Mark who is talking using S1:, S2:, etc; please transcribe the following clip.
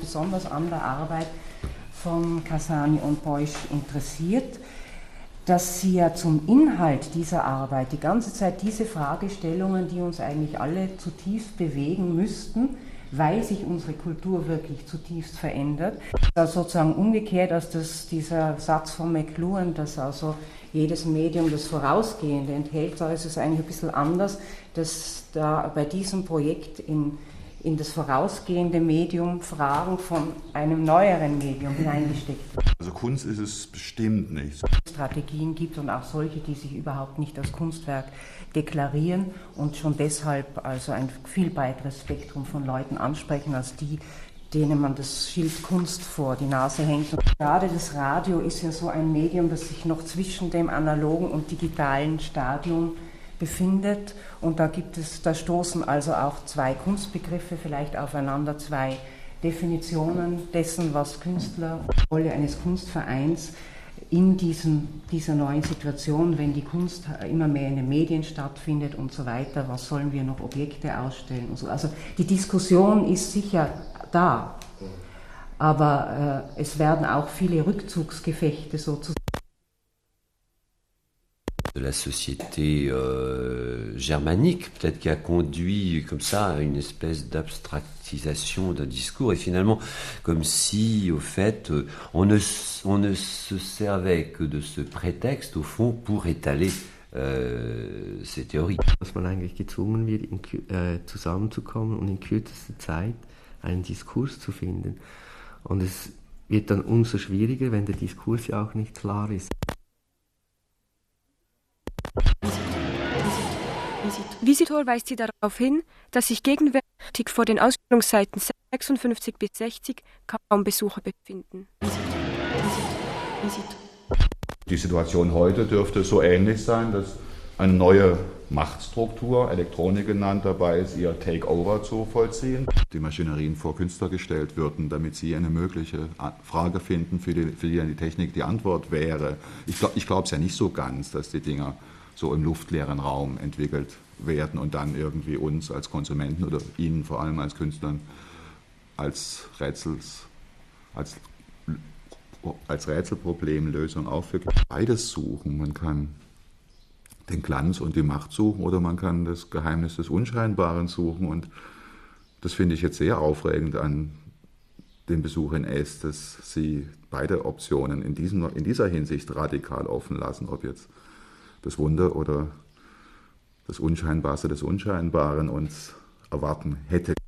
S1: besonders an der Arbeit von Cassani und Beuys interessiert, dass sie ja zum Inhalt dieser Arbeit die ganze Zeit diese Fragestellungen, die uns eigentlich alle zutiefst bewegen müssten, weil sich unsere Kultur wirklich zutiefst verändert. Also sozusagen umgekehrt als dieser Satz von McLuhan, dass also jedes Medium das Vorausgehende enthält, da ist es eigentlich ein bisschen anders, dass da bei diesem Projekt in das vorausgehende Medium Fragen von einem neueren Medium hineingesteckt werden.
S2: Also Kunst ist es bestimmt nicht.
S1: Strategien gibt und auch solche, die sich überhaupt nicht als Kunstwerk deklarieren und schon deshalb also ein viel breiteres Spektrum von Leuten ansprechen als die, denen man das Schild Kunst vor die Nase hängt. Und gerade das Radio ist ja so ein Medium, das sich noch zwischen dem analogen und digitalen Stadium befindet. Und da stoßen also auch zwei Kunstbegriffe vielleicht aufeinander, zwei Definitionen dessen, was Künstler, die Rolle eines Kunstvereins in dieser neuen Situation, wenn die Kunst immer mehr in den Medien stattfindet und so weiter, was sollen wir noch Objekte ausstellen und so. Also die Diskussion ist sicher da, aber es werden auch viele Rückzugsgefechte sozusagen.
S3: De la société germanique, peut-être qui a conduit comme ça à une espèce d'abstractisation d'un discours, et finalement comme si, au fait, on ne se servait que de ce prétexte, au fond, pour étaler ces théories.
S4: Dass man eigentlich gezwungen wird, zusammenzukommen und in kürzester Zeit einen Diskurs zu finden. Und es wird dann umso schwieriger, wenn der Diskurs ja auch nicht klar ist.
S5: Visitor weist sie darauf hin, dass sich gegenwärtig vor den Ausstellungsseiten 56 bis 60 kaum Besucher befinden.
S2: Die Situation heute dürfte so ähnlich sein, dass eine neue Machtstruktur, Elektronik genannt, dabei ist, ihr Takeover zu vollziehen. Die Maschinerien vor Künstler gestellt würden, damit sie eine mögliche Frage finden, für die Technik die Antwort wäre. Ich glaube es ja nicht so ganz, dass die Dinger so im luftleeren Raum entwickelt werden und dann irgendwie uns als Konsumenten oder Ihnen vor allem als Künstlern als Rätselproblemlösung aufführen. Beides suchen. Man kann den Glanz und die Macht suchen oder man kann das Geheimnis des Unscheinbaren suchen. Und das finde ich jetzt sehr aufregend an dem Besuch in Es, dass Sie beide Optionen in dieser Hinsicht radikal offen lassen, ob jetzt das Wunder oder das Unscheinbarste des Unscheinbaren uns erwarten hätte.